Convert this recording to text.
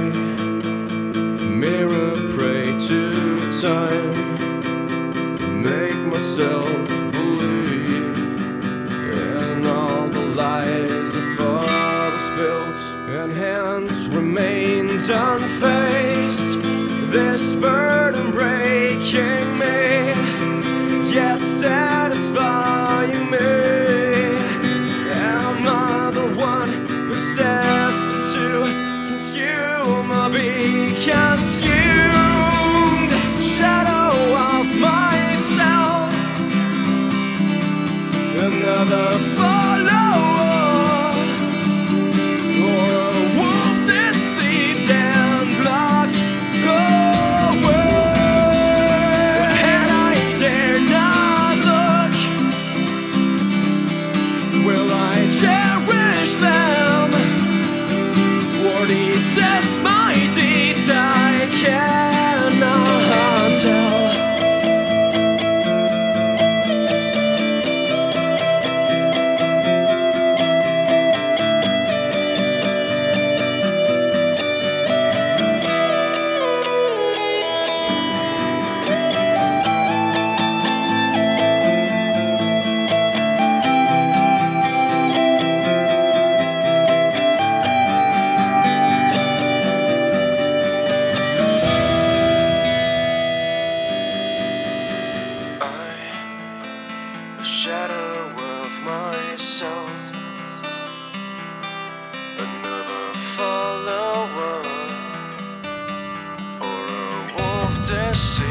mirror prey to time, make myself believe in all the lies the father spilled, and hence remained unfaced. This burden breaking me, yet satisfying me. Am I the one who's destined to consume or be consumed? Shadow of myself, another follower, or a wolf deceived and blocked away. And I dare not look, will I cherish them or detest my deeds? I cannot tell. Shadow of myself, another follower, or a wolf deceived.